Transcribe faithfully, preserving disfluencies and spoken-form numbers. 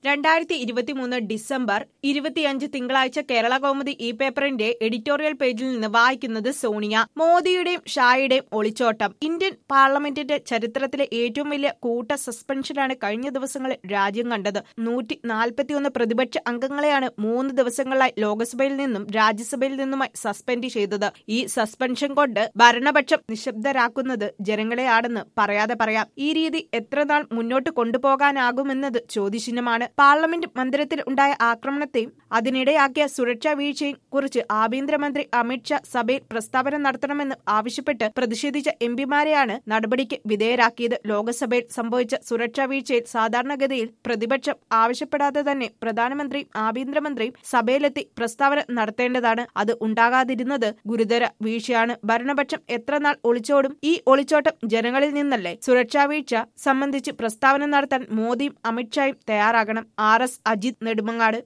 രണ്ടായിരത്തി ഇരുപത്തിമൂന്ന് ഡിസംബർ ഇരുപത്തിയഞ്ച് തിങ്കളാഴ്ച കേരള കൗമുദി ഈ പേപ്പറിന്റെ എഡിറ്റോറിയൽ പേജിൽ നിന്ന് വായിക്കുന്നത് സോണിയ. മോദിയുടെയും ഷായുടെയും ഒളിച്ചോട്ടം. ഇന്ത്യൻ പാർലമെന്റിന്റെ ചരിത്രത്തിലെ ഏറ്റവും വലിയ കൂട്ട സസ്പെൻഷനാണ് കഴിഞ്ഞ ദിവസങ്ങളിൽ രാജ്യം കണ്ടത്. നൂറ്റി നാൽപ്പത്തിയൊന്ന് പ്രതിപക്ഷ അംഗങ്ങളെയാണ് മൂന്ന് ദിവസങ്ങളിലായി ലോക്സഭയിൽ നിന്നും രാജ്യസഭയിൽ നിന്നുമായി സസ്പെൻഡ് ചെയ്തത്. ഈ സസ്പെൻഷൻ കൊണ്ട് ഭരണപക്ഷം നിശബ്ദരാക്കുന്നത് ജനങ്ങളെയാണെന്ന് പറയാതെ പറയാം. ഈ രീതി എത്ര നാൾ മുന്നോട്ട് കൊണ്ടുപോകാനാകുമെന്നത് ചോദ്യചിഹ്നമാണ്. പാർലമെന്റ് മന്ദിരത്തിൽ ഉണ്ടായ ആക്രമണത്തെയും അതിനിടെയാക്കിയ സുരക്ഷാ വീഴ്ചയും കുറിച്ച് ആഭ്യന്തരമന്ത്രി അമിത്ഷാ സഭയിൽ പ്രസ്താവന നടത്തണമെന്ന് ആവശ്യപ്പെട്ട് പ്രതിഷേധിച്ച എംപിമാരെയാണ് നടപടിക്ക് വിധേയരാക്കിയത്. ലോക്സഭയിൽ സംഭവിച്ച സുരക്ഷാ വീഴ്ചയിൽ സാധാരണഗതിയിൽ പ്രതിപക്ഷം ആവശ്യപ്പെടാതെ തന്നെ പ്രധാനമന്ത്രിയും ആഭ്യന്തരമന്ത്രിയും സഭയിലെത്തി പ്രസ്താവന നടത്തേണ്ടതാണ്. അത് ഉണ്ടാകാതിരുന്നത് ഗുരുതര വീഴ്ചയാണ്. ഭരണപക്ഷം എത്ര നാൾ ഒളിച്ചോടും? ഈ ഒളിച്ചോട്ടം ജനങ്ങളിൽ നിന്നല്ലേ? സുരക്ഷാ വീഴ്ച സംബന്ധിച്ച് പ്രസ്താവന നടത്താൻ മോദിയും അമിത്ഷായും തയ്യാറാകണം. R S Ajith Nedumangad.